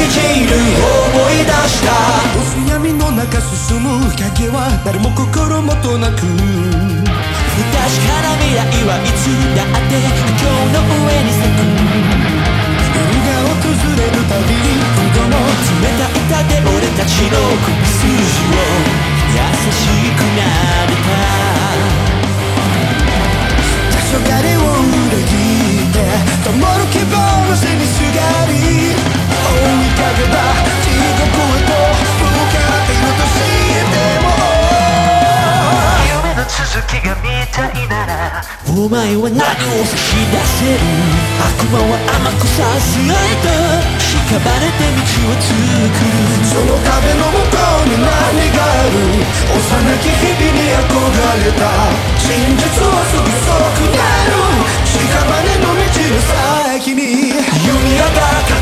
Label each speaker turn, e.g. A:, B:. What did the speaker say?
A: きる思い出した。
B: 薄闇の中進む影は誰も心もとなく、
A: 不確かな未来はいつだって今日の上に咲く。
B: 夜が訪れるたびに
A: この冷たい痛で俺たちの首筋を優しくなれた。
B: 黄昏を裏切って灯る希望の背にすがり、追い風だ地獄へと向かっているとしても、
A: 夢の続きが見たいならお前は何を差し出せる。悪魔は甘くさすらえた屍で道を作る。
B: その壁の向こうに何がある。幼き日々に憧れた真実はすぐそこにある。屍の道の先に
A: 弓矢が